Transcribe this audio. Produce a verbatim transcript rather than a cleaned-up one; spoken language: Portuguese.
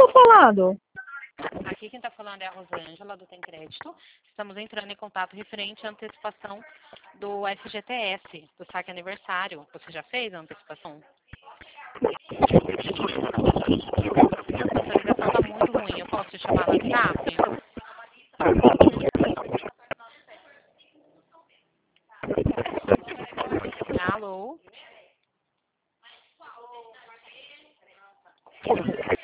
tô falando? Aqui quem está falando é a Rosângela, do Tem Crédito. Estamos entrando em contato referente à antecipação do F G T S, do saque aniversário. Você já fez a antecipação? Essa ligação está muito ruim. Eu posso te chamar no WhatsApp? Alô?